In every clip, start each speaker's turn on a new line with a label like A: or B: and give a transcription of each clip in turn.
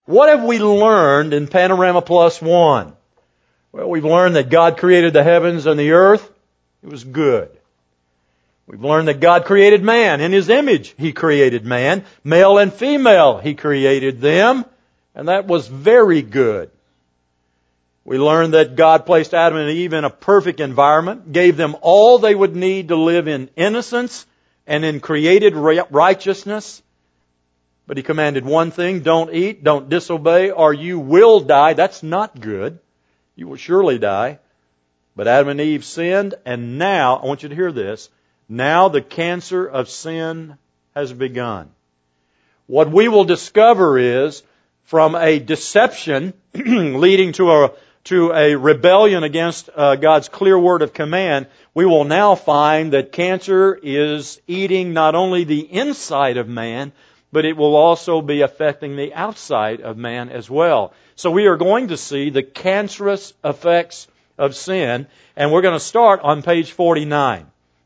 A: What have we learned in Panorama Plus One? Well, we've learned that God created the heavens and the earth. It was good. We've learned that God created man. In His image, He created man. Male and female, He created them. And that was very good. We learned that God placed Adam and Eve in a perfect environment, gave them all they would need to live in innocence and in created righteousness. But He commanded one thing: don't eat, don't disobey, or you will die. That's not good. You will surely die. But Adam and Eve sinned, and now, I want you to hear this, now the cancer of sin has begun. What we will discover is, from a deception leading to a rebellion against God's clear word of command, we will now find that cancer is eating not only the inside of man, but it will also be affecting the outside of man as well. So we are going to see the cancerous effects of sin, and we're going to start on page 49.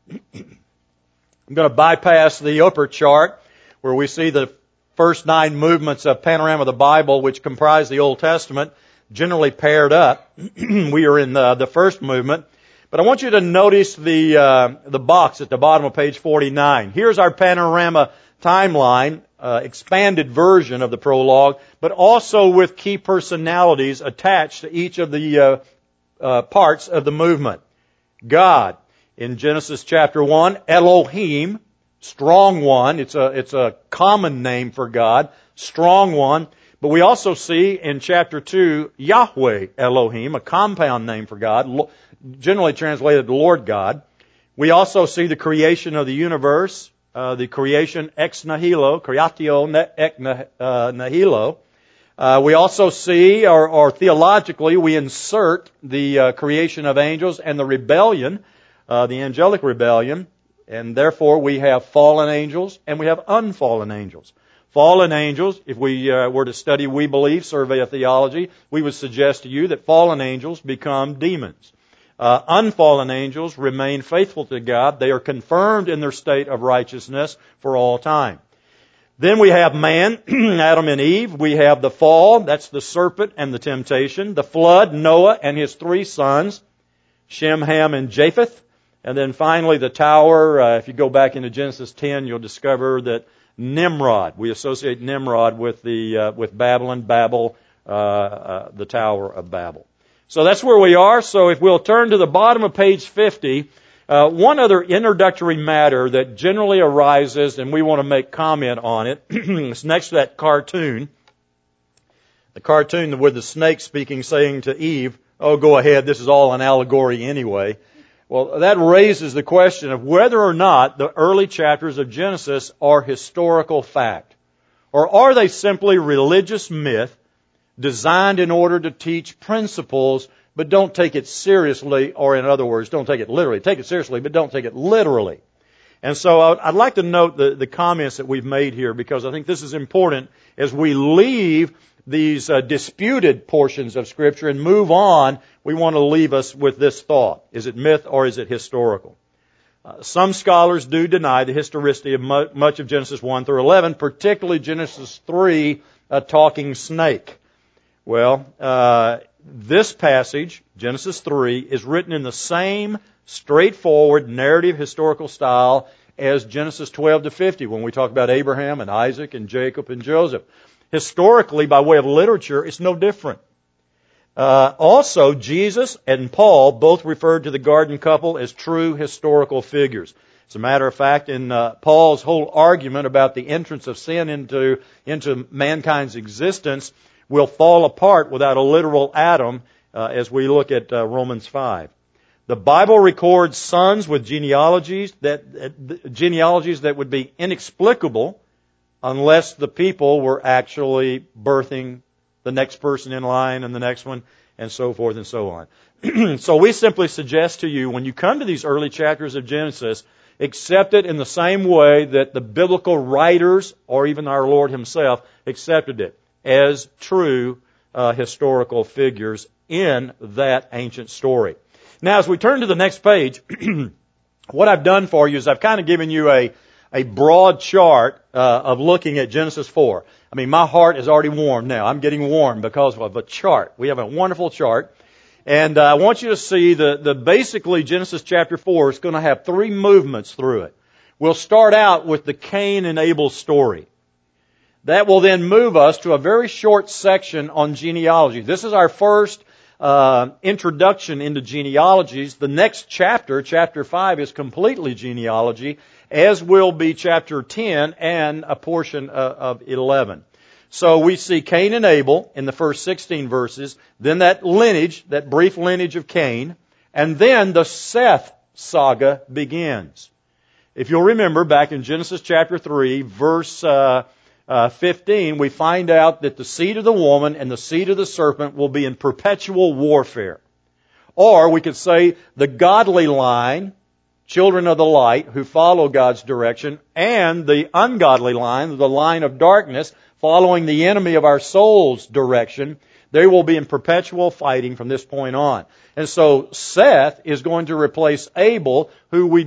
A: I'm going to bypass the upper chart where we see the first 9 movements of Panorama of the Bible, which comprise the Old Testament, generally paired up. We are in the first movement. But I want you to notice the box at the bottom of page 49. Here's our Panorama timeline, expanded version of the prologue, but also with key personalities attached to each of the parts of the movement. God, in Genesis chapter 1, Elohim, strong one. It's a common name for God, strong one. But we also see in chapter 2, Yahweh Elohim, a compound name for God, generally translated Lord God. We also see the creation of the universe, the creation ex nihilo, creatio ex nihilo. We also see, or theologically, we insert the creation of angels and the rebellion, the angelic rebellion, and therefore we have fallen angels and we have unfallen angels. Fallen angels, if we were to study We Believe, Survey of Theology, we would suggest to you that fallen angels become demons. Unfallen angels remain faithful to God. They are confirmed in their state of righteousness for all time. Then we have man, Adam and Eve. We have the fall, that's the serpent and the temptation. The flood, Noah and his 3 sons, Shem, Ham, and Japheth. And then finally the tower. If you go back into Genesis 10, you'll discover that Nimrod, we associate Nimrod with Babylon, Babel, the Tower of Babel. So that's where we are. So if we'll turn to the bottom of page 50, one other introductory matter that generally arises, and we want to make comment on it, it's next to that cartoon. The cartoon with the snake speaking, saying to Eve, "Oh, go ahead, this is all an allegory anyway." Well, that raises the question of whether or not the early chapters of Genesis are historical fact. Or are they simply religious myth designed in order to teach principles, but don't take it seriously, or in other words, don't take it literally. Take it seriously, but don't take it literally. And so I'd like to note the comments that we've made here, because I think this is important as we leave these disputed portions of Scripture and move on. We want to leave us with this thought. Is it myth or is it historical? Some scholars do deny the historicity of much of Genesis 1 through 11, particularly Genesis 3, a talking snake. Well, this passage, Genesis 3, is written in the same straightforward narrative historical style as Genesis 12 to 50, when we talk about Abraham and Isaac and Jacob and Joseph. Historically, by way of literature, it's no different. Also, Jesus and Paul both referred to the garden couple as true historical figures. As a matter of fact, in Paul's whole argument about the entrance of sin into mankind's existence will fall apart without a literal Adam as we look at Romans 5. The Bible records sons with genealogies that would be inexplicable unless the people were actually birthing the next person in line and the next one, and so forth and so on. So we simply suggest to you, when you come to these early chapters of Genesis, accept it in the same way that the biblical writers, or even our Lord Himself, accepted it, as true historical figures in that ancient story. Now, as we turn to the next page, what I've done for you is I've kind of given you a a broad chart of looking at Genesis 4. I mean, my heart is already warm now. I'm getting warm because of a chart. We have a wonderful chart. And I want you to see the basically Genesis chapter 4 is going to have three movements through it. We'll start out with the Cain and Abel story. That will then move us to a very short section on genealogy. This is our first introduction into genealogies. The next chapter, chapter 5, is completely genealogy, as will be chapter 10 and a portion of 11. So we see Cain and Abel in the first 16 verses, then that lineage, that brief lineage of Cain, and then the Seth saga begins. If you'll remember, back in Genesis chapter 3, verse 15, we find out that the seed of the woman and the seed of the serpent will be in perpetual warfare. Or we could say the godly line, children of the light who follow God's direction, and the ungodly line, the line of darkness, following the enemy of our soul's direction. They will be in perpetual fighting from this point on. And so Seth is going to replace Abel, who we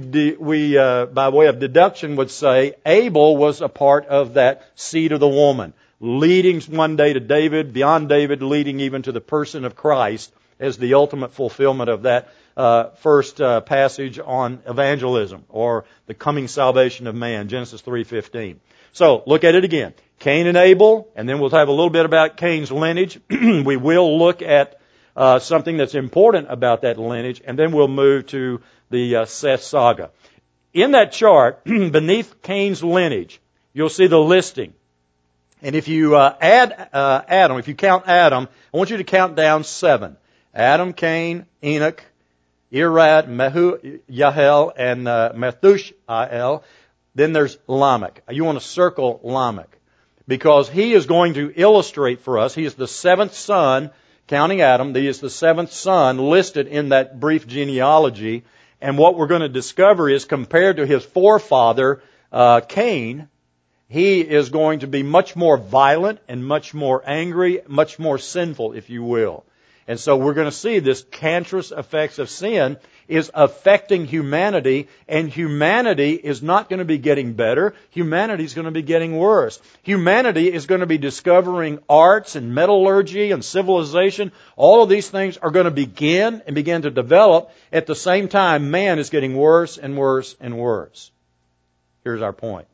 A: by way of deduction would say Abel was a part of that seed of the woman, leading one day to David, beyond David, leading even to the person of Christ as the ultimate fulfillment of that first passage on evangelism, or the coming salvation of man, Genesis 3:15. So, look at it again. Cain and Abel, and then we'll have a little bit about Cain's lineage. We will look at something that's important about that lineage, and then we'll move to the Seth saga. In that chart, beneath Cain's lineage, you'll see the listing. And if you add Adam, if you count Adam, I want you to count down 7. Adam, Cain, Enoch, Irad, Yahel, and Methuselah. Then there's Lamech. You want to circle Lamech, because he is going to illustrate for us. He is the 7th son, counting Adam. He is the 7th son listed in that brief genealogy. And what we're going to discover is, compared to his forefather, Cain, he is going to be much more violent and much more angry, much more sinful, if you will. And so we're going to see this cancerous effects of sin is affecting humanity, and humanity is not going to be getting better. Humanity is going to be getting worse. Humanity is going to be discovering arts and metallurgy and civilization. All of these things are going to begin to develop. At the same time, man is getting worse and worse and worse. Here's our point.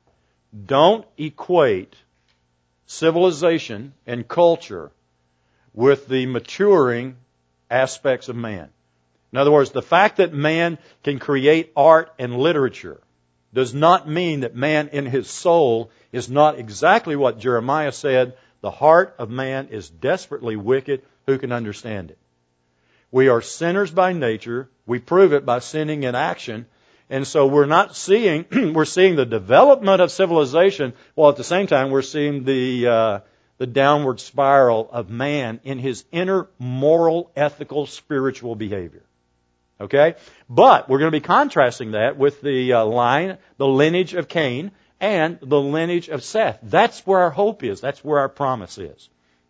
A: Don't equate civilization and culture with the maturing aspects of man. In other words, the fact that man can create art and literature does not mean that man in his soul is not exactly what Jeremiah said, the heart of man is desperately wicked, who can understand it? We are sinners by nature, we prove it by sinning in action, and so we're not seeing, we're seeing the development of civilization, while at the same time we're seeing the downward spiral of man in his inner moral, ethical, spiritual behavior. Okay? But we're going to be contrasting that with the lineage of Cain and the lineage of Seth. That's where our hope is. That's where our promise is.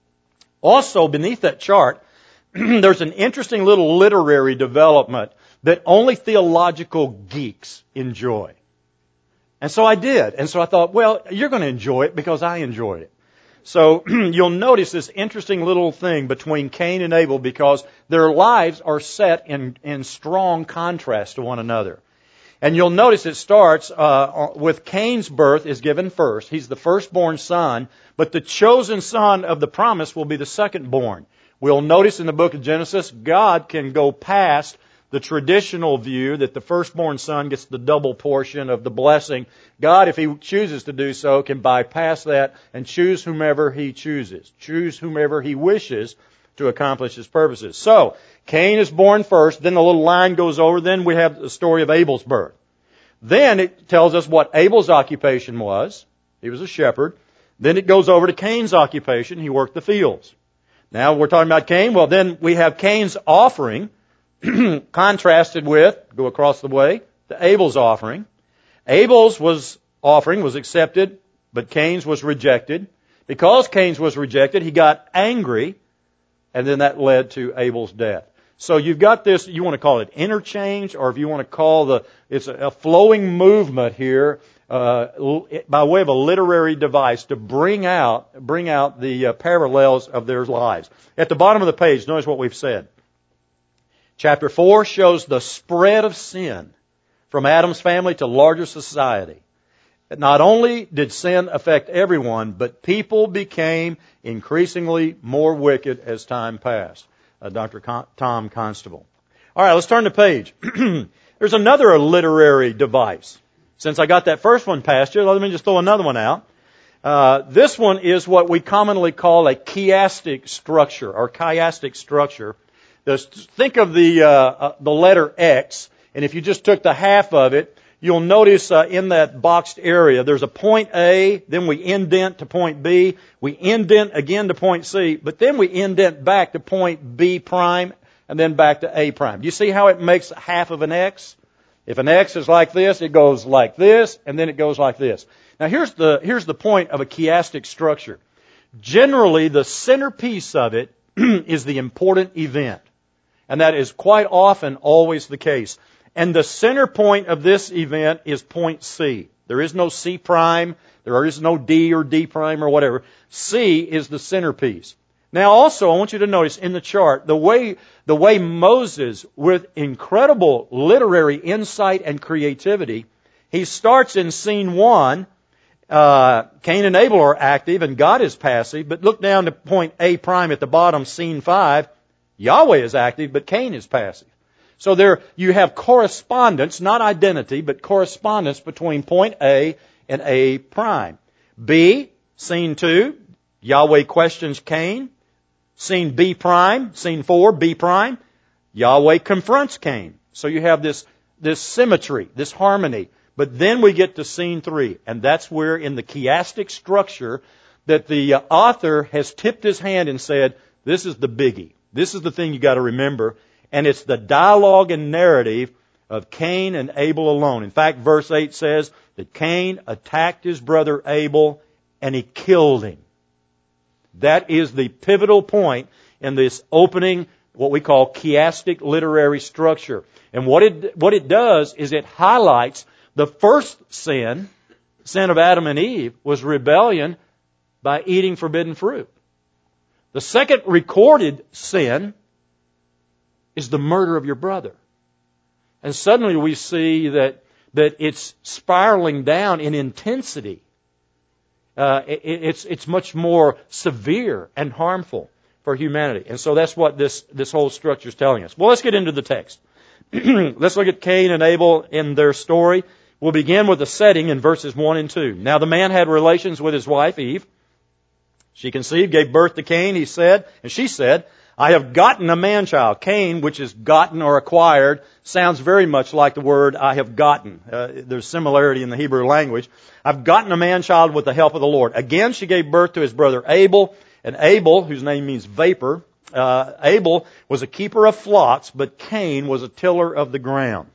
A: Also, beneath that chart, there's an interesting little literary development that only theological geeks enjoy. And so I did. And so I thought, well, you're going to enjoy it because I enjoyed it. So you'll notice this interesting little thing between Cain and Abel, because their lives are set in strong contrast to one another. And you'll notice it starts with Cain's birth is given first. He's the firstborn son, but the chosen son of the promise will be the secondborn. We'll notice in the book of Genesis, God can go past the traditional view that the firstborn son gets the double portion of the blessing. God, if He chooses to do so, can bypass that and choose whomever He chooses, choose whomever He wishes to accomplish His purposes. So, Cain is born first, then the little line goes over, then we have the story of Abel's birth. Then it tells us what Abel's occupation was. He was a shepherd. Then it goes over to Cain's occupation. He worked the fields. Now we're talking about Cain. Well, then we have Cain's offering contrasted with, go across the way, to Abel's offering. Abel's offering was accepted, but Cain's was rejected. Because Cain's was rejected, he got angry, and then that led to Abel's death. So you've got this, you want to call it interchange, or if you want to call it's a flowing movement here by way of a literary device to bring out the parallels of their lives. At the bottom of the page, notice what we've said. Chapter 4 shows the spread of sin from Adam's family to larger society. Not only did sin affect everyone, but people became increasingly more wicked as time passed. Dr. Tom Constable. All right, let's turn the page. There's another literary device. Since I got that first one past you, let me just throw another one out. This one is what we commonly call a chiastic structure, or chiastic structure. Think of the letter X, and if you just took the half of it, you'll notice in that boxed area, there's a point A, then we indent to point B, we indent again to point C, but then we indent back to point B prime, and then back to A prime. Do you see how it makes half of an X? If an X is like this, it goes like this, and then it goes like this. Now here's the point of a chiastic structure. Generally, the centerpiece of it is the important event. And that is quite often always the case. And the center point of this event is point C. There is no C prime, there is no D or D prime or whatever. C is the centerpiece. Now also, I want you to notice in the chart, the way Moses, with incredible literary insight and creativity, he starts in scene 1, Cain and Abel are active and God is passive, but look down to point A prime at the bottom, scene 5, Yahweh is active, but Cain is passive. So there you have correspondence, not identity, but correspondence between point A and A prime. B, scene 2, Yahweh questions Cain. Scene B prime, scene 4, B prime, Yahweh confronts Cain. So you have this symmetry, this harmony. But then we get to scene 3, and that's where in the chiastic structure that the author has tipped his hand and said, this is the biggie. This is the thing you got to remember. And it's the dialogue and narrative of Cain and Abel alone. In fact, verse 8 says that Cain attacked his brother Abel and he killed him. That is the pivotal point in this opening, what we call chiastic literary structure. And what it does is it highlights the first sin of Adam and Eve, was rebellion by eating forbidden fruit. The second recorded sin is the murder of your brother. And suddenly we see that it's spiraling down in intensity. It's much more severe and harmful for humanity. And so that's what this whole structure is telling us. Well, let's get into the text. Let's look at Cain and Abel in their story. We'll begin with the setting in verses 1 and 2. Now the man had relations with his wife, Eve. She conceived, gave birth to Cain, she said, I have gotten a man-child. Cain, which is gotten or acquired, sounds very much like the word I have gotten. There's similarity in the Hebrew language. I've gotten a man-child with the help of the Lord. Again, she gave birth to his brother Abel. And Abel, whose name means vapor, Abel was a keeper of flocks, but Cain was a tiller of the ground.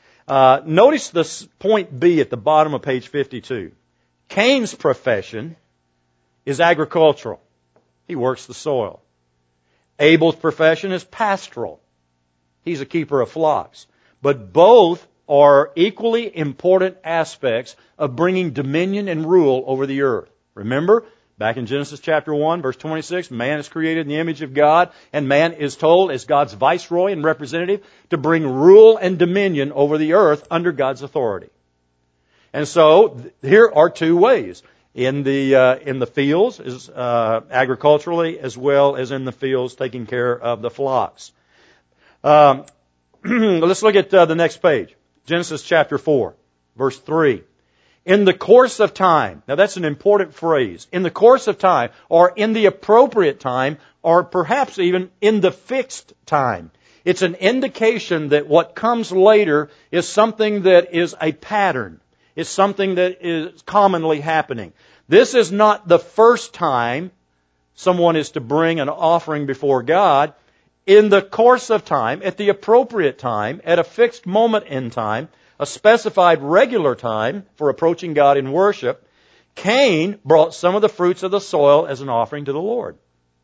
A: Notice this point B at the bottom of page 52. Cain's profession is agricultural. He works the soil. Abel's profession is pastoral. He's a keeper of flocks. But both are equally important aspects of bringing dominion and rule over the earth. Remember, back in Genesis chapter 1, verse 26, man is created in the image of God, and man is told, as God's viceroy and representative, to bring rule and dominion over the earth under God's authority. And so, here are two ways. In the fields, agriculturally, as well as in the fields, taking care of the flocks. Let's look at the next page. Genesis chapter 4, verse 3. In the course of time. Now that's an important phrase. In the course of time, or in the appropriate time, or perhaps even in the fixed time. It's an indication that what comes later is something that is a pattern. It's something that is commonly happening. This is not the first time someone is to bring an offering before God. In the course of time, at the appropriate time, at a fixed moment in time, a specified regular time for approaching God in worship, Cain brought some of the fruits of the soil as an offering to the Lord.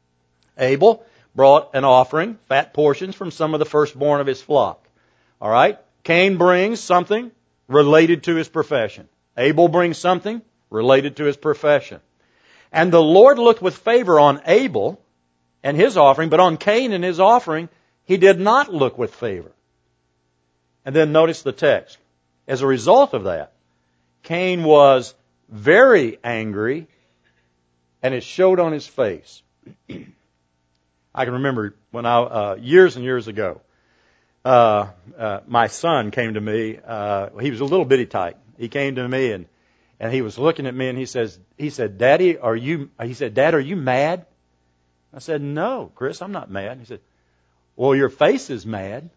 A: Abel brought an offering, fat portions from some of the firstborn of his flock. All right? Cain brings something related to his profession. Abel brings something related to his profession. And the Lord looked with favor on Abel and his offering, but on Cain and his offering, He did not look with favor. And then notice the text. As a result of that, Cain was very angry, and it showed on his face. I can remember when years and years ago, my son came to me. He was a little bitty tyke. He came to me and he was looking at me and he said, Dad, are you mad? I said, no, Chris, I'm not mad. He said, well, your face is mad.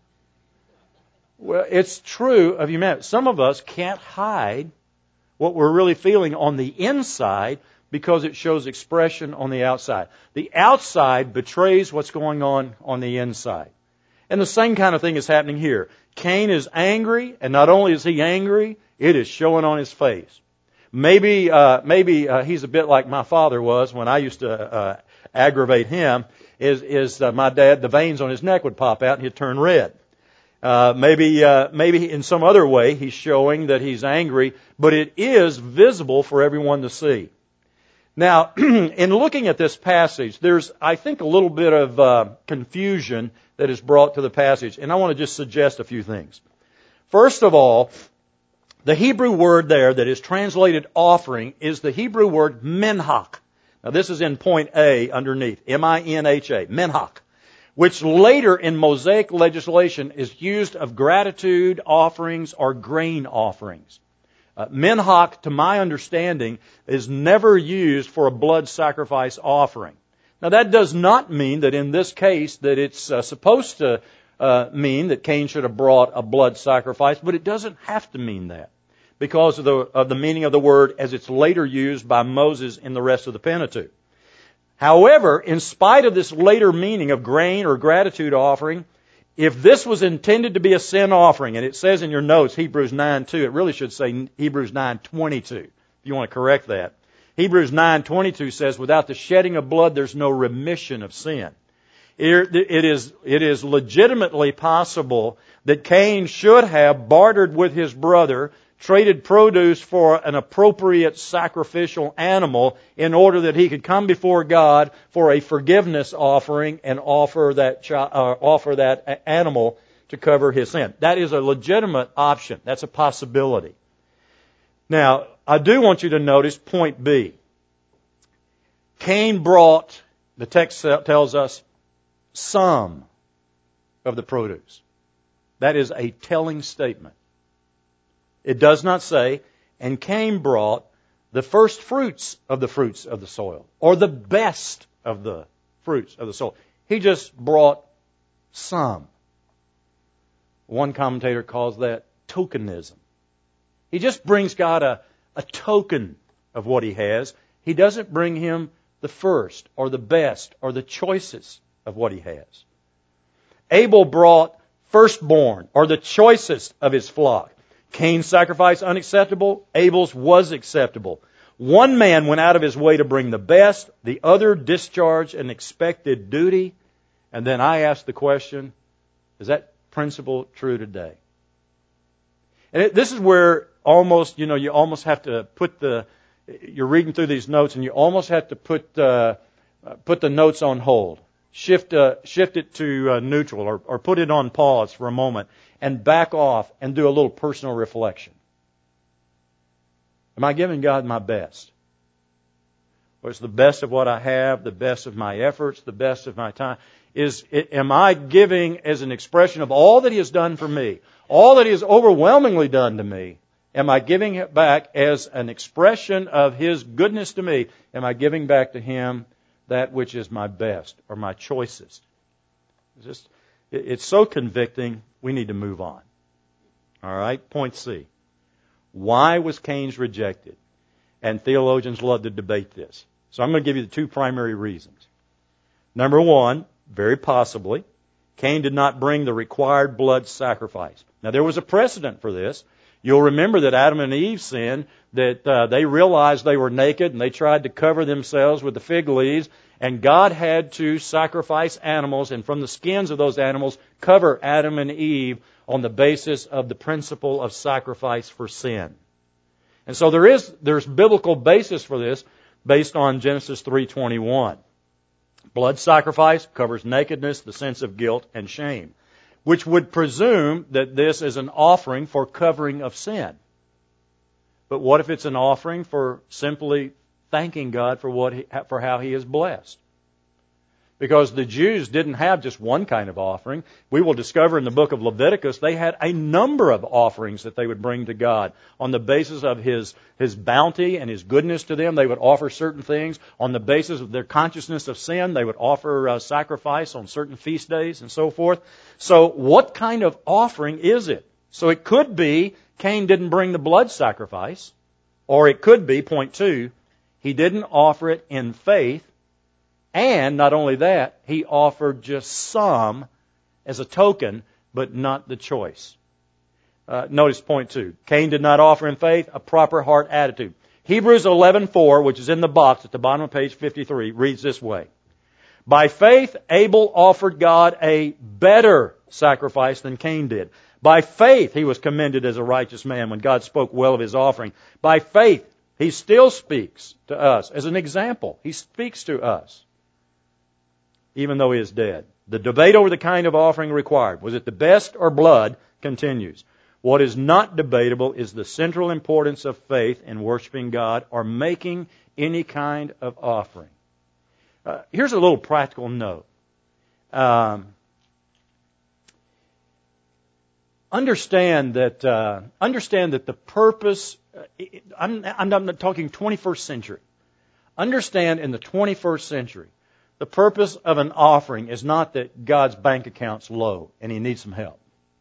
A: Well, it's true of humanity. Some of us can't hide what we're really feeling on the inside because it shows expression on the outside. The outside betrays what's going on the inside. And the same kind of thing is happening here. Cain is angry, and not only is he angry, it is showing on his face. Maybe he's a bit like my father was when I used to aggravate him. My dad, the veins on his neck would pop out and he'd turn red. Maybe in some other way he's showing that he's angry, but it is visible for everyone to see. Now, in looking at this passage, there's, I think, a little bit of confusion that is brought to the passage, and I want to just suggest a few things. First of all, the Hebrew word there that is translated offering is the Hebrew word minhach. Now, this is in point A underneath, M-I-N-H-A, minhach, which later in Mosaic legislation is used of gratitude offerings or grain offerings. Minhach, to my understanding, is never used for a blood sacrifice offering. Now, that does not mean that in this case that it's supposed to mean that Cain should have brought a blood sacrifice, but it doesn't have to mean that because of the meaning of the word as it's later used by Moses in the rest of the Pentateuch. However, in spite of this later meaning of grain or gratitude offering, if this was intended to be a sin offering, and it says in your notes, Hebrews 9:2, it really should say Hebrews 9:22, if you want to correct that. Hebrews 9:22 says, without the shedding of blood, there's no remission of sin. It is legitimately possible that Cain should have bartered with his brother, traded produce for an appropriate sacrificial animal in order that he could come before God for a forgiveness offering and offer that animal to cover his sin. That is a legitimate option. That's a possibility. Now, I do want you to notice point B. Cain brought, the text tells us, some of the produce. That is a telling statement. It does not say, and Cain brought the first fruits of the soil, or the best of the fruits of the soil. He just brought some. One commentator calls that tokenism. He just brings God a token of what he has. He doesn't bring him the first, or the best, or the choicest of what he has. Abel brought firstborn, or the choicest of his flock. Cain's sacrifice unacceptable, Abel's was acceptable. One man went out of his way to bring the best, the other discharged an expected duty. And then I ask the question, is that principle true today? And this is where you almost have to put you're reading through these notes and you almost have to put the notes on hold. Shift it to neutral or put it on pause for a moment and back off and do a little personal reflection. Am I giving God my best? Or it's the best of what I have, the best of my efforts, the best of my time? Am I giving as an expression of all that He has done for me, all that He has overwhelmingly done to me? Am I giving it back as an expression of His goodness to me? Am I giving back to Him that which is my best or my choicest? It's so convicting, we need to move on. All right, point C. Why was Cain's rejected? And theologians love to debate this. So I'm going to give you the two primary reasons. Number one, very possibly, Cain did not bring the required blood sacrifice. Now there was a precedent for this. You'll remember that Adam and Eve sinned, that they realized they were naked and they tried to cover themselves with the fig leaves, and God had to sacrifice animals and from the skins of those animals cover Adam and Eve on the basis of the principle of sacrifice for sin. And so there's biblical basis for this based on Genesis 3:21. Blood sacrifice covers nakedness, the sense of guilt and shame, which would presume that this is an offering for covering of sin. But what if it's an offering for simply thanking God for how He has blessed? Because the Jews didn't have just one kind of offering. We will discover in the book of Leviticus they had a number of offerings that they would bring to God. On the basis of His bounty and His goodness to them, they would offer certain things. On the basis of their consciousness of sin, they would offer sacrifice on certain feast days and so forth. So what kind of offering is it? So it could be Cain didn't bring the blood sacrifice, or it could be, point 2, he didn't offer it in faith. And not only that, he offered just some as a token, but not the choice. Notice point 2. Cain did not offer in faith a proper heart attitude. Hebrews 11:4, which is in the box at the bottom of page 53, reads this way. By faith, Abel offered God a better sacrifice than Cain did. By faith, he was commended as a righteous man when God spoke well of his offering. By faith, he still speaks to us as an example. He speaks to us, even though he is dead. The debate over the kind of offering required, was it the best or blood, continues. What is not debatable is the central importance of faith in worshiping God or making any kind of offering. Here's a little practical note. Understand that the purpose, I'm not talking 21st century. Understand in the 21st century, the purpose of an offering is not that God's bank account's low and He needs some help.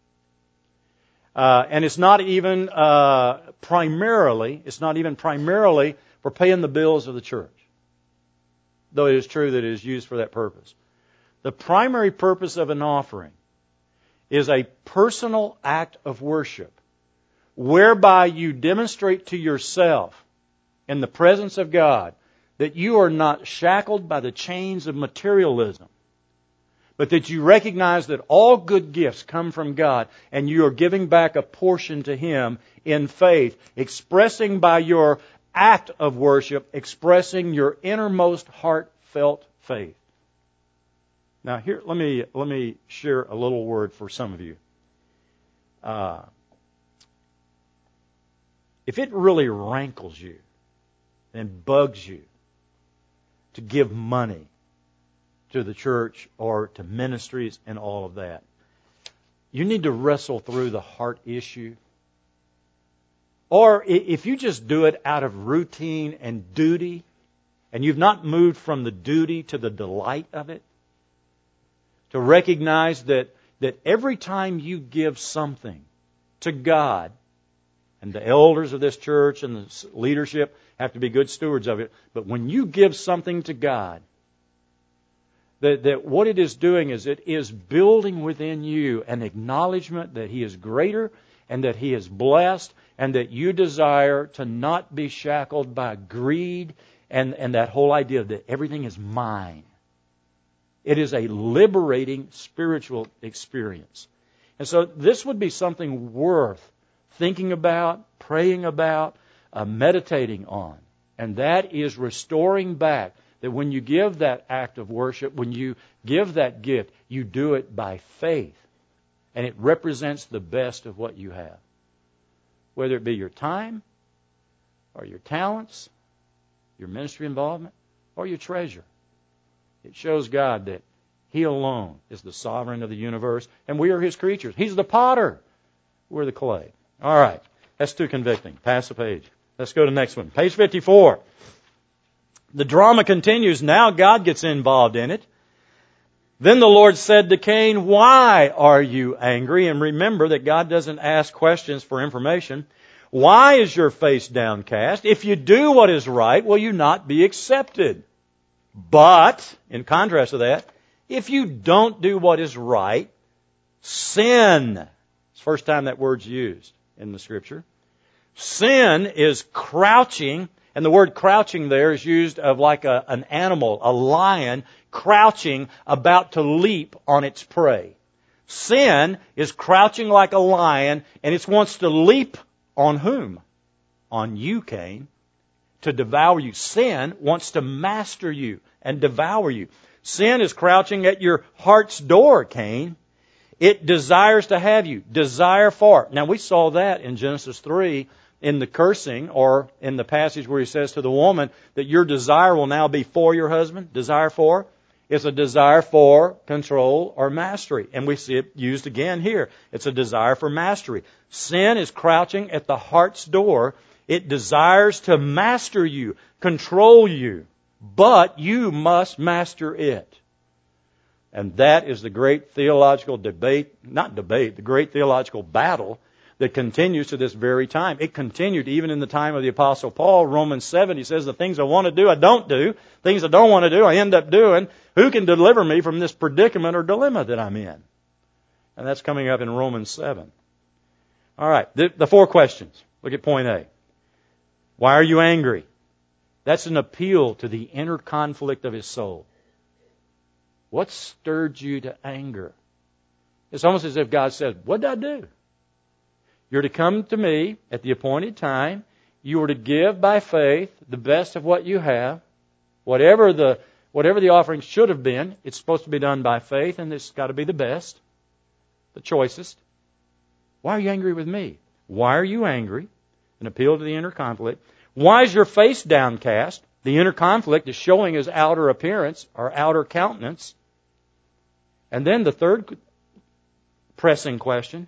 A: And it's not even primarily for paying the bills of the church, though it is true that it is used for that purpose. The primary purpose of an offering is a personal act of worship whereby you demonstrate to yourself in the presence of God that you are not shackled by the chains of materialism, but that you recognize that all good gifts come from God and you are giving back a portion to Him in faith, expressing by your act of worship, expressing your innermost heartfelt faith. Now here, let me share a little word for some of you. If it really rankles you and bugs you to give money to the church or to ministries and all of that, you need to wrestle through the heart issue. Or if you just do it out of routine and duty, and you've not moved from the duty to the delight of it, to recognize that every time you give something to God, and the elders of this church and the leadership have to be good stewards of it, but when you give something to God, that what it is doing is it is building within you an acknowledgement that He is greater and that He is blessed and that you desire to not be shackled by greed and that whole idea that everything is mine. It is a liberating spiritual experience. And so this would be something worth thinking about, praying about, meditating on. And that is restoring back that when you give that act of worship, when you give that gift, you do it by faith. And it represents the best of what you have. Whether it be your time, or your talents, your ministry involvement, or your treasure. It shows God that He alone is the sovereign of the universe, and we are His creatures. He's the potter. We're the clay. All right. That's too convicting. Pass the page. Let's go to the next one. Page 54. The drama continues. Now God gets involved in it. Then the Lord said to Cain, "Why are you angry?" And remember that God doesn't ask questions for information. "Why is your face downcast? If you do what is right, will you not be accepted? But," in contrast to that, "if you don't do what is right, sin." It's the first time that word's used in the Scripture. Sin is crouching, and the word crouching there is used of like an animal, a lion, crouching about to leap on its prey. Sin is crouching like a lion, and it wants to leap on whom? on you, Cain, to devour you. Sin wants to master you and devour you. Sin is crouching at your heart's door, Cain. It desires to have you. Desire for. Now, we saw that in Genesis 3 in the cursing, or in the passage where he says to the woman that your desire will now be for your husband. Desire for. It's a desire for control or mastery. And we see it used again here. It's a desire for mastery. Sin is crouching at the heart's door. It desires to master you, control you. But you must master it. And that is the great theological the great theological battle that continues to this very time. It continued even in the time of the Apostle Paul. Romans 7, he says, the things I want to do, I don't do. Things I don't want to do, I end up doing. Who can deliver me from this predicament or dilemma that I'm in? And that's coming up in Romans 7. All right, the 4 questions. Look at point A. Why are you angry? That's an appeal to the inner conflict of his soul. What stirred you to anger? It's almost as if God says, what did I do? You're to come to me at the appointed time. You are to give by faith the best of what you have. Whatever the offering should have been, it's supposed to be done by faith, and it's got to be the best, the choicest. Why are you angry with me? Why are you angry? An appeal to the inner conflict. Why is your face downcast? The inner conflict is showing his outer appearance or outer countenance. And then the third pressing question,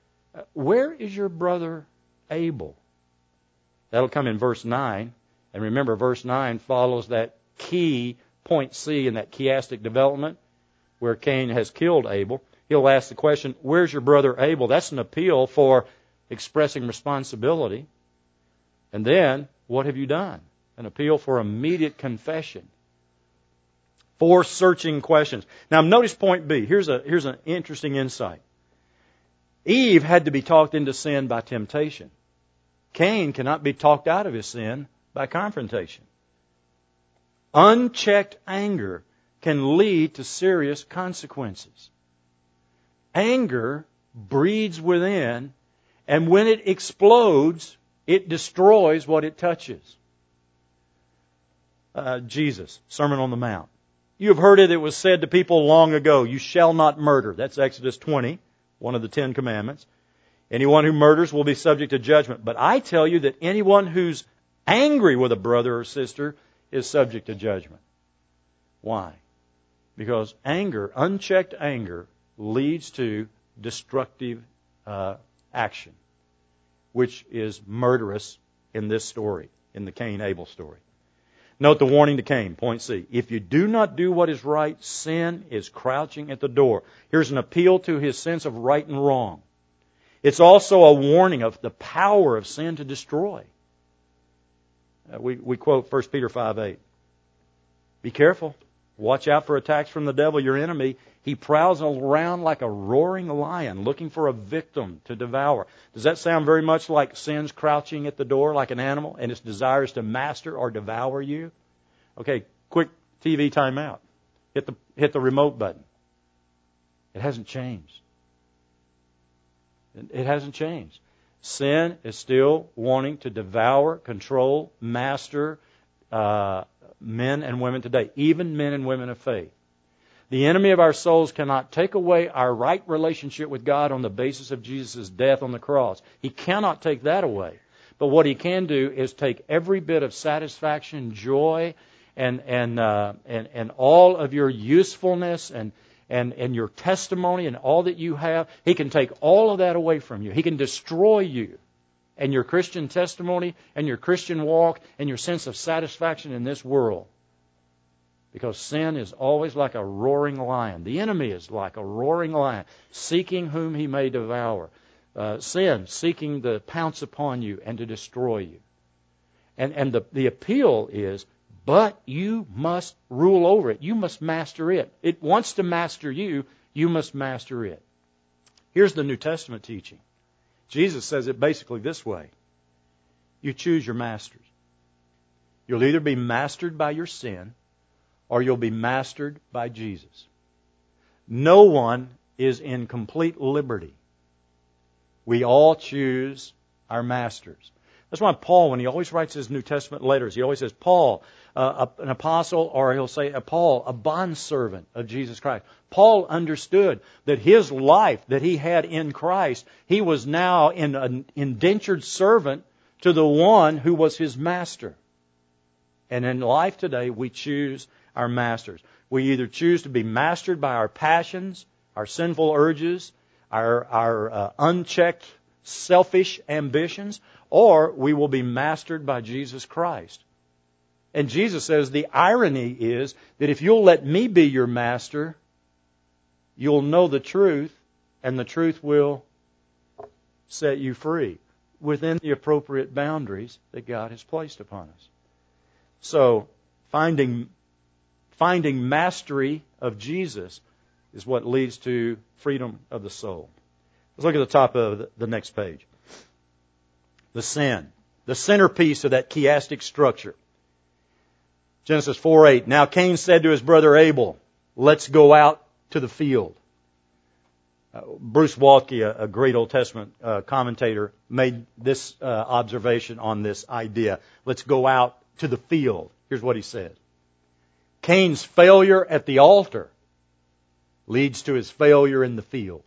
A: where is your brother Abel? That'll come in verse 9. And remember, verse 9 follows that key, point C in that chiastic development, where Cain has killed Abel. He'll ask the question, where's your brother Abel? That's an appeal for expressing responsibility. And then, what have you done? An appeal for immediate confession. 4 searching questions. Now notice point B. Here's an interesting insight. Eve had to be talked into sin by temptation. Cain cannot be talked out of his sin by confrontation. Unchecked anger can lead to serious consequences. Anger breeds within, and when it explodes, it destroys what it touches. Jesus, Sermon on the Mount. You have heard it was said to people long ago, you shall not murder. That's Exodus 20, one of the 10 commandments. Anyone who murders will be subject to judgment. But I tell you that anyone who's angry with a brother or sister is subject to judgment. Why? Because anger, unchecked anger, leads to destructive action, which is murderous in this story, in the Cain-Abel story. Note the warning to Cain, point C. If you do not do what is right, sin is crouching at the door. Here's an appeal to his sense of right and wrong. It's also a warning of the power of sin to destroy. We quote 1 Peter 5:8. Be careful. Watch out for attacks from the devil, your enemy. He prowls around like a roaring lion, looking for a victim to devour. Does that sound very much like sin's crouching at the door like an animal, and its desire is to master or devour you? Okay, quick TV timeout. Hit the remote button. It hasn't changed. It hasn't changed. Sin is still wanting to devour, control, master men and women today, even men and women of faith. The enemy of our souls cannot take away our right relationship with God on the basis of Jesus' death on the cross. He cannot take that away. But what he can do is take every bit of satisfaction, joy, and all of your usefulness and your testimony and all that you have. He can take all of that away from you. He can destroy you and your Christian testimony and your Christian walk and your sense of satisfaction in this world. Because sin is always like a roaring lion. The enemy is like a roaring lion, seeking whom he may devour. Sin seeking to pounce upon you and to destroy you. And the appeal is, but you must rule over it. You must master it. It wants to master you. You must master it. Here's the New Testament teaching. Jesus says it basically this way. You choose your masters. You'll either be mastered by your sin, or you'll be mastered by Jesus. No one is in complete liberty. We all choose our masters. That's why Paul, when he always writes his New Testament letters, he always says, Paul, an apostle, or he'll say, Paul, a bondservant of Jesus Christ. Paul understood that his life that he had in Christ, he was now an indentured servant to the one who was his master. And in life today, we choose our masters. We either choose to be mastered by our passions, our sinful urges, our unchecked selfish ambitions, or we will be mastered by Jesus Christ. And Jesus says the irony is that if you'll let me be your master, you'll know the truth, and the truth will set you free within the appropriate boundaries that God has placed upon us. So, finding mastery of Jesus is what leads to freedom of the soul. Let's look at the top of the next page. The sin. The centerpiece of that chiastic structure. Genesis 4:8. Now Cain said to his brother Abel, let's go out to the field. Bruce Waltke, a great Old Testament commentator, made this observation on this idea. Let's go out to the field. Here's what he said. Cain's failure at the altar leads to his failure in the field.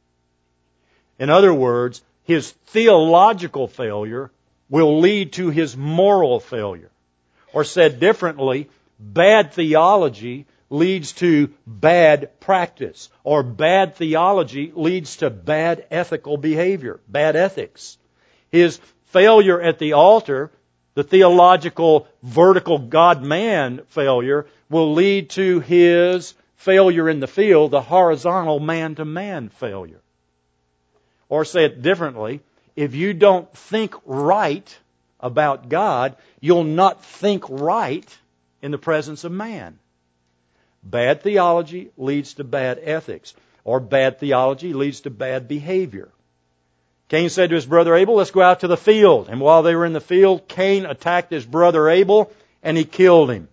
A: In other words, his theological failure will lead to his moral failure. Or said differently, bad theology leads to bad practice. Or bad theology leads to bad ethical behavior, bad ethics. His failure at the altar, the theological vertical God-man failure, will lead to his failure in the field, the horizontal man-to-man failure. Or say it differently, if you don't think right about God, you'll not think right in the presence of man. Bad theology leads to bad ethics, or bad theology leads to bad behavior. Cain said to his brother Abel, let's go out to the field. And while they were in the field, Cain attacked his brother Abel, and he killed him.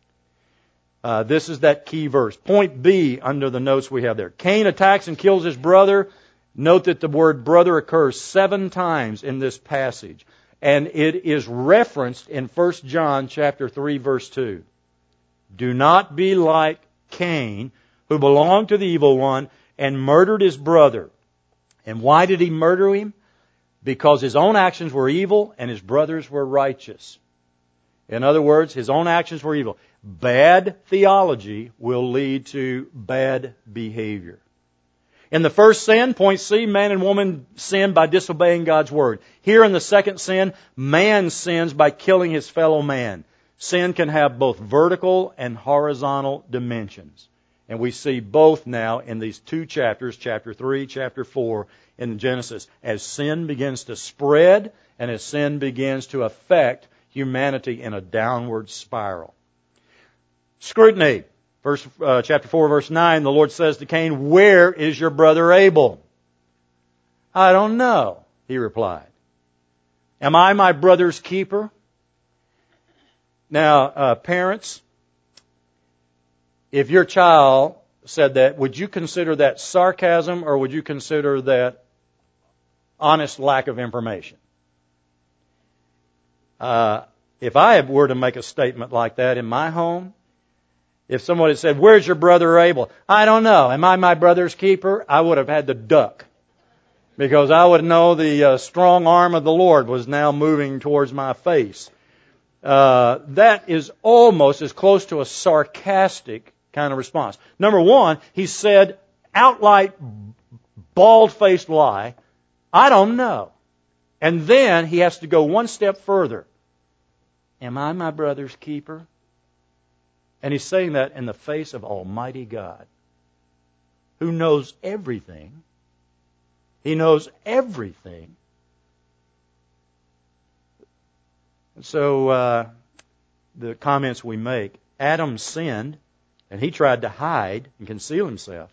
A: This is that key verse. Point B under the notes we have there. Cain attacks and kills his brother. Note that the word brother occurs 7 times in this passage. And it is referenced in 1 John chapter 3, verse 2. Do not be like Cain, who belonged to the evil one and murdered his brother. And why did he murder him? Because his own actions were evil and his brother's were righteous. In other words, his own actions were evil. Bad theology will lead to bad behavior. In the first sin, point C, man and woman sin by disobeying God's word. Here in the second sin, man sins by killing his fellow man. Sin can have both vertical and horizontal dimensions. And we see both now in these 2 chapters, chapter 3, chapter 4 in Genesis, as sin begins to spread and as sin begins to affect humanity in a downward spiral. Scrutiny. Chapter 4, verse 9, the Lord says to Cain, where is your brother Abel? I don't know, he replied. Am I my brother's keeper? Now, parents, if your child said that, would you consider that sarcasm or would you consider that honest lack of information? If I were to make a statement like that in my home, if someone had said, where's your brother Abel? I don't know. Am I my brother's keeper? I would have had to duck. Because I would know the strong arm of the Lord was now moving towards my face. That is almost as close to a sarcastic kind of response. Number one, he said, outright, bald-faced lie, I don't know. And then he has to go one step further. Am I my brother's keeper? And he's saying that in the face of Almighty God, who knows everything. He knows everything. And so the comments we make, Adam sinned, and he tried to hide and conceal himself.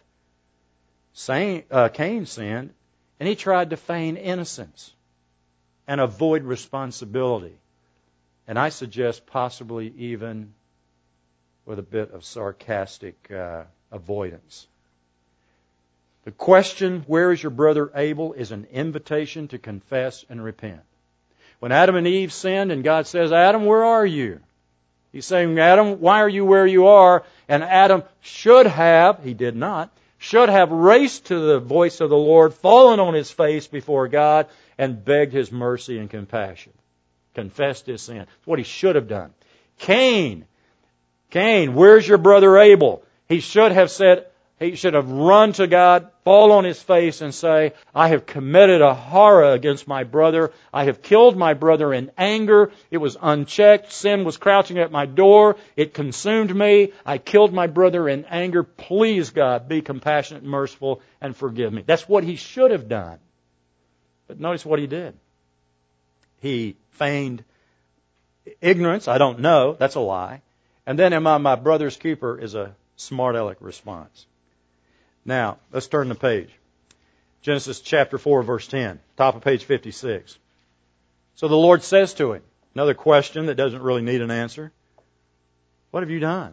A: Cain sinned, and he tried to feign innocence and avoid responsibility. And I suggest possibly even with a bit of sarcastic avoidance. The question, where is your brother Abel, is an invitation to confess and repent. When Adam and Eve sinned and God says, Adam, where are you? He's saying, Adam, why are you where you are? And Adam should have, he did not, should have raced to the voice of the Lord, fallen on his face before God, and begged His mercy and compassion. Confessed his sin. That's what he should have done. Cain, where's your brother Abel? He should have run to God, fall on his face and say, I have committed a horror against my brother. I have killed my brother in anger. It was unchecked. Sin was crouching at my door. It consumed me. I killed my brother in anger. Please, God, be compassionate and merciful and forgive me. That's what he should have done. But notice what he did. He feigned ignorance. I don't know. That's a lie. And then, am I my brother's keeper is a smart aleck response. Now, let's turn the page. Genesis chapter 4, verse 10, top of page 56. So the Lord says to him, another question that doesn't really need an answer. What have you done?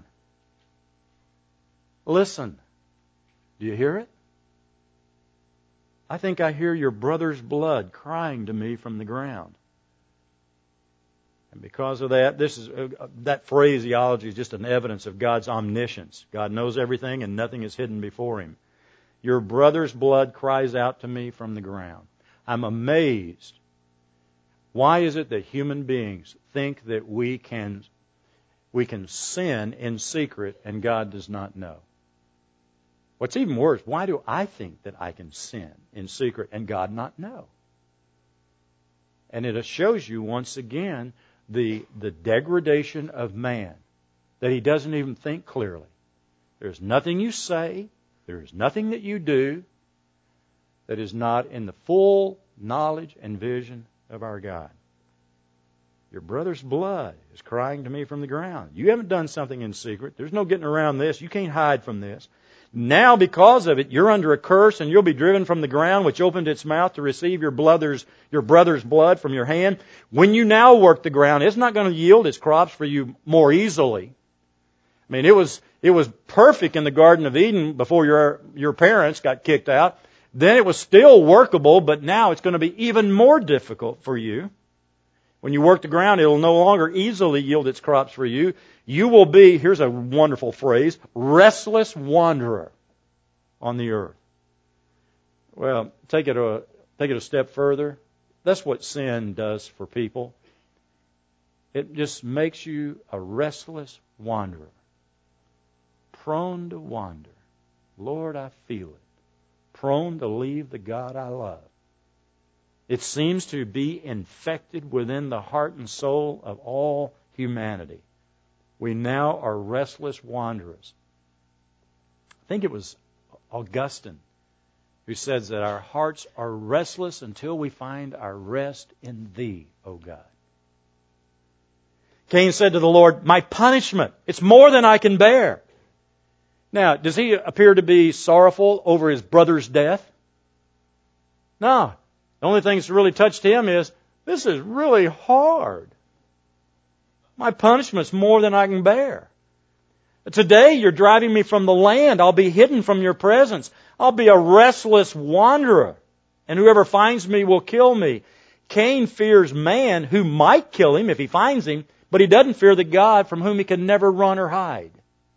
A: Listen. Do you hear it? I think I hear your brother's blood crying to me from the ground. And because of that, that phraseology is just an evidence of God's omniscience. God knows everything and nothing is hidden before Him. Your brother's blood cries out to me from the ground. I'm amazed. Why is it that human beings think that we can sin in secret and God does not know? What's even worse, why do I think that I can sin in secret and God not know? And it shows you once again the degradation of man, that he doesn't even think clearly. There's nothing you say, there is nothing that you do that is not in the full knowledge and vision of our God. Your brother's blood is crying to me from the ground. You haven't done something in secret. There's no getting around this. You can't hide from this. Now, because of it, you're under a curse and you'll be driven from the ground which opened its mouth to receive your brother's blood from your hand. When you now work the ground, it's not going to yield its crops for you more easily. I mean, it was perfect in the Garden of Eden before your parents got kicked out. Then it was still workable, but now it's going to be even more difficult for you. When you work the ground, it will no longer easily yield its crops for you. You will be, here's a wonderful phrase, restless wanderer on the earth. Well, take it a step further. That's what sin does for people. It just makes you a restless wanderer. Prone to wander. Lord, I feel it. Prone to leave the God I love. It seems to be infected within the heart and soul of all humanity. We now are restless wanderers. I think it was Augustine who says that our hearts are restless until we find our rest in Thee, O God. Cain said to the Lord, my punishment, it's more than I can bear. Now, does he appear to be sorrowful over his brother's death? No. The only thing that's really touched him is, this is really hard. My punishment's more than I can bear. Today you're driving me from the land. I'll be hidden from your presence. I'll be a restless wanderer. And whoever finds me will kill me. Cain fears man who might kill him if he finds him, but he doesn't fear the God from whom he can never run or hide.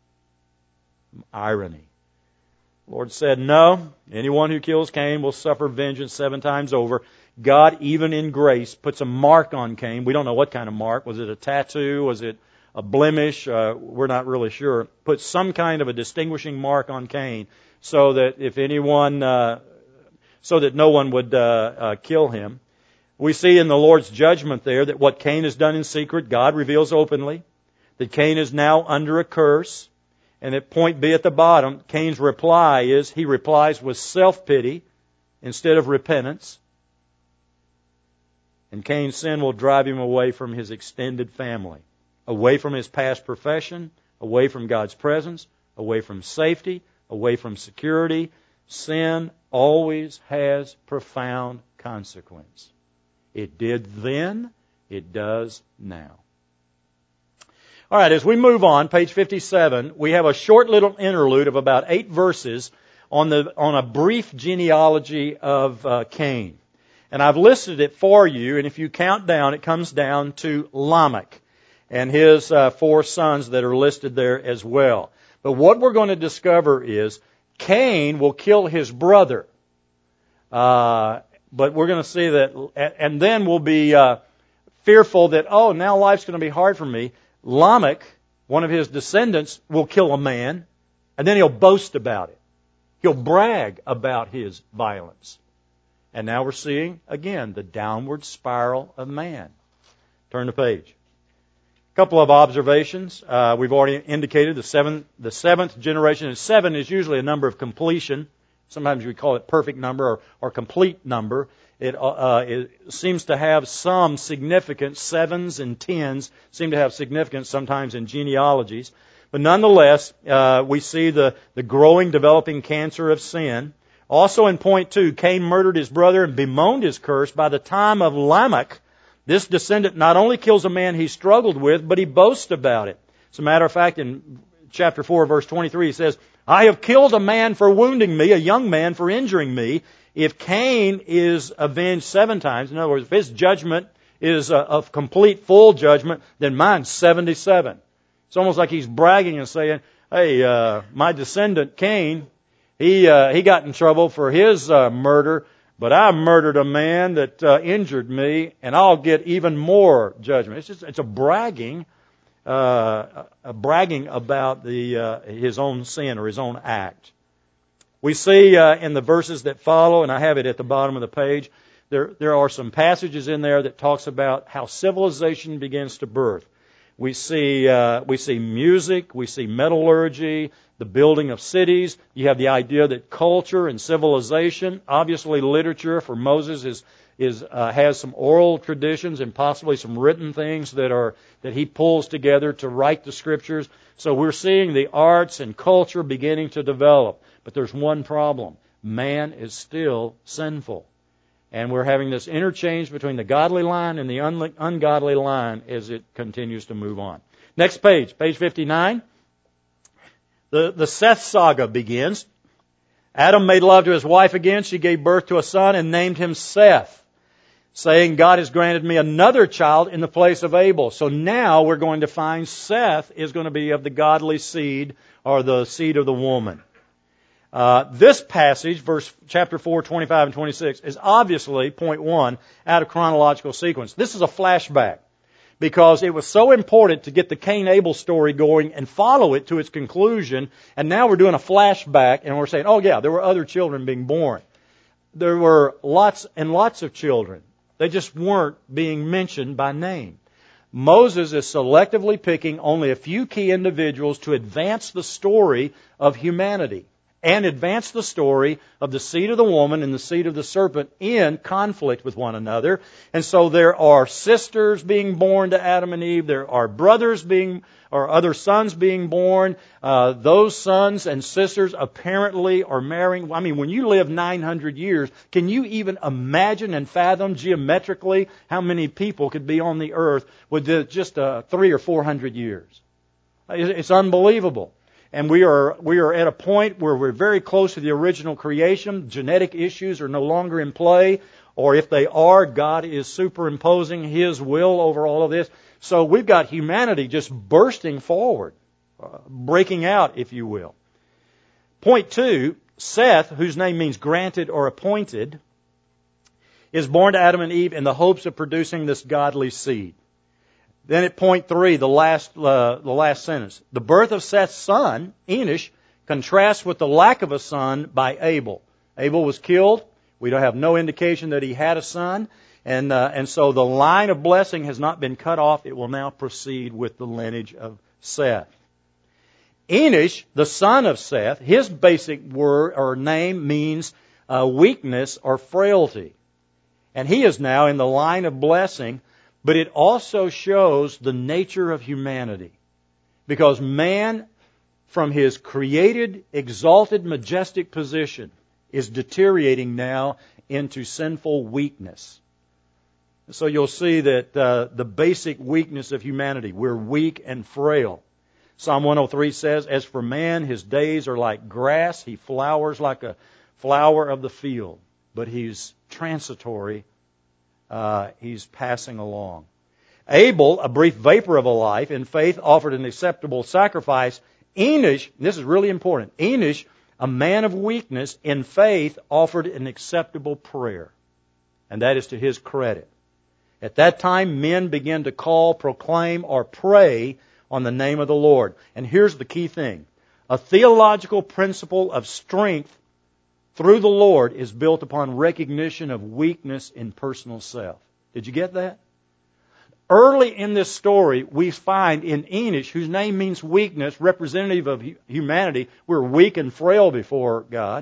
A: Irony. The Lord said, no, anyone who kills Cain will suffer vengeance 7 times over. God, even in grace, puts a mark on Cain. We don't know what kind of mark. Was it a tattoo? Was it a blemish? We're not really sure. Puts some kind of a distinguishing mark on Cain so that no one would kill him. We see in the Lord's judgment there that what Cain has done in secret, God reveals openly. That Cain is now under a curse. And at point B at the bottom, Cain's reply is, he replies with self-pity instead of repentance. And Cain's sin will drive him away from his extended family, away from his past profession, away from God's presence, away from safety, away from security. Sin always has profound consequence. It did then, it does now. All right, as we move on, page 57, we have a short little interlude of about 8 verses on a brief genealogy of Cain. And I've listed it for you, and if you count down, it comes down to Lamech and his 4 sons that are listed there as well. But what we're going to discover is Cain will kill his brother. But we're going to see that, and then we'll be fearful that, oh, now life's going to be hard for me. Lamech, one of his descendants, will kill a man, and then he'll boast about it. He'll brag about his violence. And now we're seeing, again, the downward spiral of man. Turn the page. A couple of observations. We've already indicated the seventh generation. And 7 is usually a number of completion. Sometimes we call it perfect number or complete number. It seems to have some significance. 7s and 10s seem to have significance sometimes in genealogies. But nonetheless, we see the growing, developing cancer of sin. Also in point 2, Cain murdered his brother and bemoaned his curse. By the time of Lamech, this descendant not only kills a man he struggled with, but he boasts about it. As a matter of fact, in chapter 4, verse 23, he says, I have killed a man for wounding me, a young man for injuring me. If Cain is avenged 7 times, in other words, if his judgment is a complete, full judgment, then mine's 77. It's almost like he's bragging and saying, hey, my descendant Cain, he got in trouble for his murder, but I murdered a man that injured me, and I'll get even more judgment. It's a bragging about his own sin or his own act. We see in the verses that follow, and I have it at the bottom of the page, there are some passages in there that talks about how civilization begins to birth. We see music, we see metallurgy, the building of cities. You have the idea that culture and civilization, obviously literature for Moses has some oral traditions and possibly some written things that he pulls together to write the scriptures. So we're seeing the arts and culture beginning to develop. But there's one problem. Man is still sinful. And we're having this interchange between the godly line and the ungodly line as it continues to move on. Next page, page 59. The Seth saga begins. Adam made love to his wife again. She gave birth to a son and named him Seth, saying, God has granted me another child in the place of Abel. So now we're going to find Seth is going to be of the godly seed or the seed of the woman. This passage, chapter 4, 25 and 26, is obviously, point 1, out of chronological sequence. This is a flashback because it was so important to get the Cain-Abel story going and follow it to its conclusion. And now we're doing a flashback and we're saying, oh yeah, there were other children being born. There were lots and lots of children. They just weren't being mentioned by name. Moses is selectively picking only a few key individuals to advance the story of humanity and advance the story of the seed of the woman and the seed of the serpent in conflict with one another. And so there are sisters being born to Adam and Eve. There are brothers or other sons being born. Those sons and sisters apparently are marrying. I mean, when you live 900 years, can you even imagine and fathom geometrically how many people could be on the earth with just 300 or 400 years? It's unbelievable. And we are at a point where we're very close to the original creation. Genetic issues are no longer in play. Or if they are, God is superimposing His will over all of this. So we've got humanity just bursting forward, breaking out, if you will. Point 2, Seth, whose name means granted or appointed, is born to Adam and Eve in the hopes of producing this godly seed. Then at point 3, the last sentence. The birth of Seth's son, Enosh, contrasts with the lack of a son by Abel. Abel was killed. We don't have no indication that he had a son. And so the line of blessing has not been cut off. It will now proceed with the lineage of Seth. Enosh, the son of Seth, his basic word or name means weakness or frailty. And he is now in the line of blessing. But it also shows the nature of humanity. Because man, from his created, exalted, majestic position, is deteriorating now into sinful weakness. So you'll see that the basic weakness of humanity, we're weak and frail. Psalm 103 says, as for man, his days are like grass. He flowers like a flower of the field. But he's transitory he's passing along. Abel, a brief vapor of a life, in faith offered an acceptable sacrifice. Enosh, this is really important, Enosh, a man of weakness, in faith offered an acceptable prayer. And that is to his credit. At that time, men began to call, proclaim, or pray on the name of the Lord. And here's the key thing. A theological principle of strength through the Lord is built upon recognition of weakness in personal self. Did you get that? Early in this story, we find in Enosh, whose name means weakness, representative of humanity. We're weak and frail before God.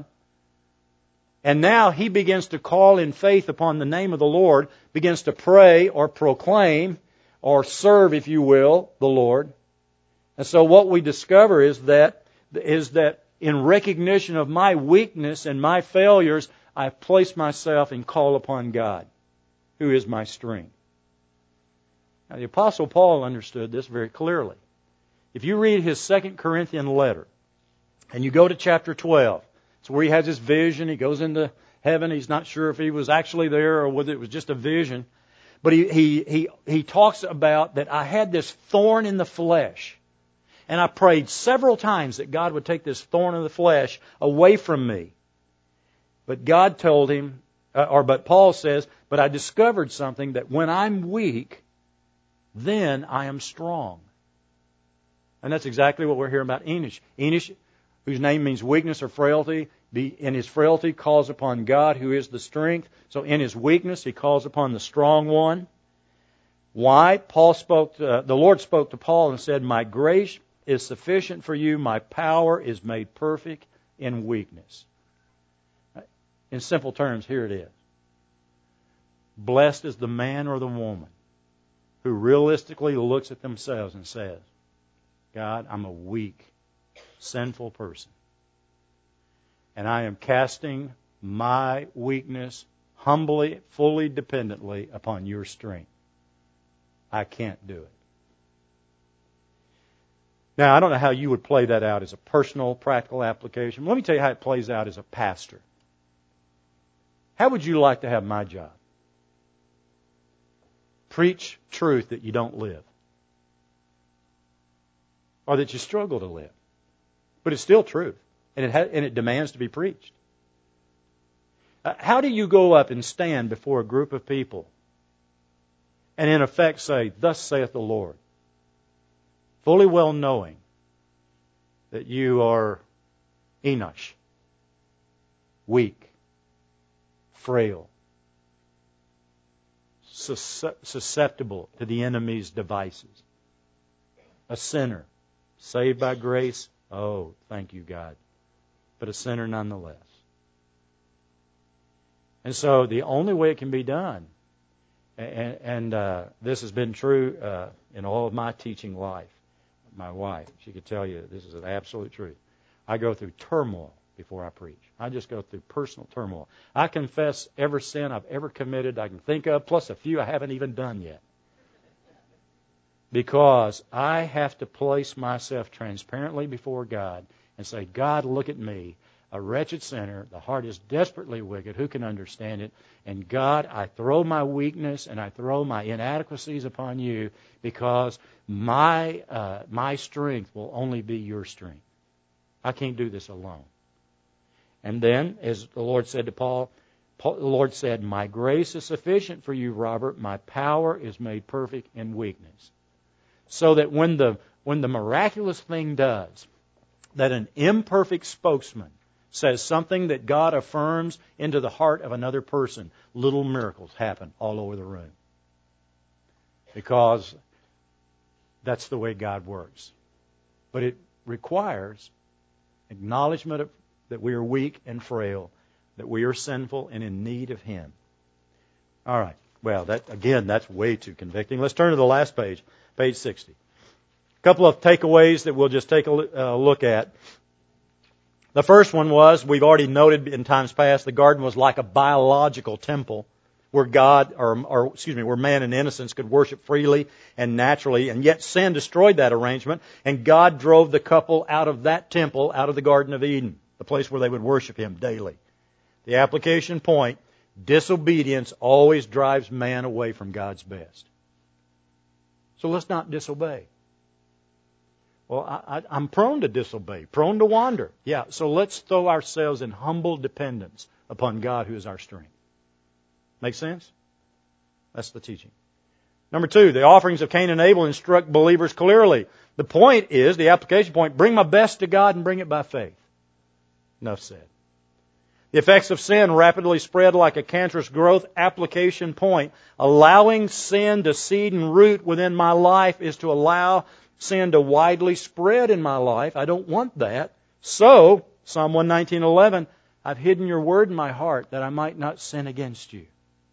A: And now he begins to call in faith upon the name of the Lord, begins to pray or proclaim or serve, if you will, the Lord. And so what we discover is that in recognition of my weakness and my failures, I place myself and call upon God, who is my strength. Now, the Apostle Paul understood this very clearly. If you read his 2 Corinthian letter, and you go to chapter 12, it's where he has his vision. He goes into heaven. He's not sure if he was actually there or whether it was just a vision. But he talks about that I had this thorn in the flesh. And I prayed several times that God would take this thorn in the flesh away from me. But God told him, but Paul says, but I discovered something, that when I'm weak, then I am strong. And that's exactly what we're hearing about Enosh. Enosh, whose name means weakness or frailty, in his frailty calls upon God, who is the strength. So in his weakness, he calls upon the strong one. Why? The Lord spoke to Paul and said, my grace is sufficient for you. My power is made perfect in weakness. In simple terms, here it is. Blessed is the man or the woman who realistically looks at themselves and says, God, I'm a weak, sinful person. And I am casting my weakness humbly, fully dependently upon your strength. I can't do it. Now, I don't know how you would play that out as a personal, practical application. Let me tell you how it plays out as a pastor. How would you like to have my job? Preach truth that you don't live. Or that you struggle to live. But it's still truth. And it demands to be preached. How do you go up and stand before a group of people and in effect say, thus saith the Lord, fully well knowing that you are Enosh, weak, frail, susceptible to the enemy's devices, a sinner, saved by grace, oh, thank you, God, but a sinner nonetheless. And so the only way it can be done, and this has been true in all of my teaching life. My wife, she could tell you this is an absolute truth. I go through turmoil before I preach. I just go through personal turmoil. I confess every sin I've ever committed I can think of, plus a few I haven't even done yet. Because I have to place myself transparently before God and say, God, look at me, a wretched sinner. The heart is desperately wicked. Who can understand it? And God, I throw my weakness and I throw my inadequacies upon you because my strength will only be your strength. I can't do this alone. And then, as the Lord said to Paul, the Lord said, my grace is sufficient for you, Robert. My power is made perfect in weakness. So that when the miraculous thing does, that an imperfect spokesman says something that God affirms into the heart of another person, little miracles happen all over the room. Because that's the way God works. But it requires acknowledgement that we are weak and frail, that we are sinful and in need of Him. All right. Well, that's way too convicting. Let's turn to the last page, page 60. A couple of takeaways that we'll just take a look at. The first one was, we've already noted in times past, the garden was like a biological temple where where man in innocence could worship freely and naturally, and yet sin destroyed that arrangement, and God drove the couple out of that temple, out of the Garden of Eden, the place where they would worship Him daily. The application point, Disobedience always drives man away from God's best. So let's not disobey. Well, I'm prone to disobey, prone to wander. Yeah, so let's throw ourselves in humble dependence upon God who is our strength. Make sense? That's the teaching. Number 2, the offerings of Cain and Abel instruct believers clearly. The point is, the application point, bring my best to God and bring it by faith. Enough said. The effects of sin rapidly spread like a cancerous growth. Application point, allowing sin to seed and root within my life is to allow sin to widely spread in my life. I don't want that. So, Psalm 119:11, I've hidden your word in my heart that I might not sin against you.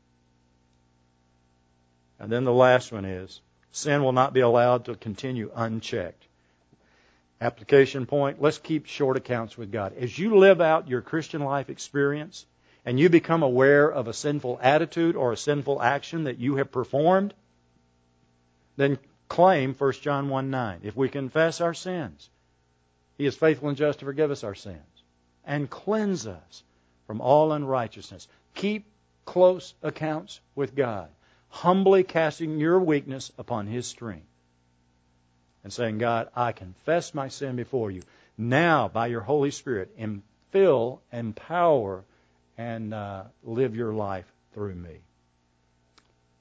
A: And then the last one is, sin will not be allowed to continue unchecked. Application point, let's keep short accounts with God. As you live out your Christian life experience and you become aware of a sinful attitude or a sinful action that you have performed, then claim 1 John 1:9. If we confess our sins, He is faithful and just to forgive us our sins and cleanse us from all unrighteousness. Keep close accounts with God, humbly casting your weakness upon His strength and saying, God, I confess my sin before you. Now, by your Holy Spirit, fill, empower, and live your life through me.